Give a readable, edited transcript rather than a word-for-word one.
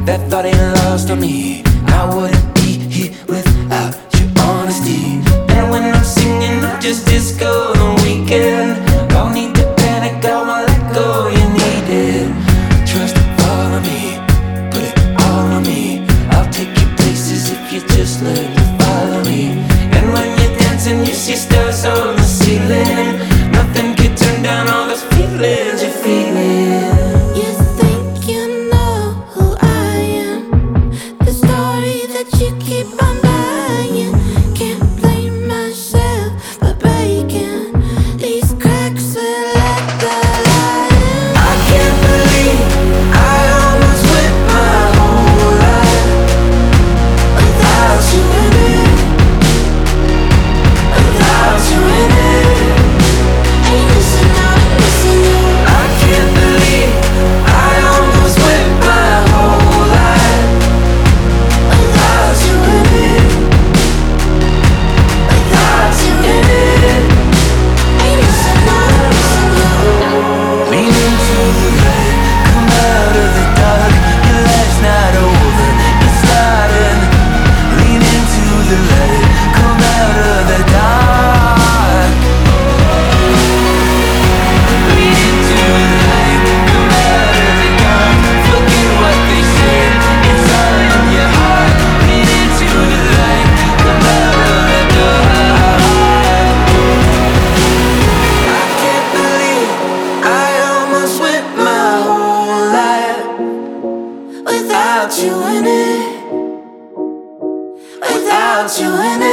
that thought ain't lost on me. I wouldn't be here without your honesty. And when I'm singing, I just disco on the weekend. Don't need to panic, I won't let go. You need it. Trust and follow me, put it all on me. I'll take you places if you just learn to follow me. And when you're dancing, you see stars on the ceiling. Nothing can turn down all those feelings you're feeling. You think you know who I am, the story that you keep on buying. Can't blame myself for breaking these cracks will let the light in. I can't believe I almost went my whole life without you in it, without you in it. Ain't missing out, I'm missing you. I can't believe I almost went my whole life without you in it, without you in it. Ain't missing out, I'm missing you. Lean into the light, come out of the dark. Your life's not over, it's starting. Lean into the light, come out of the dark. Lean into the light, come out of the dark. Forget what they said, it's all in your heart. Lean into the light, come out of the dark. I can't believe I almost went my whole life Without you in it, without you in it.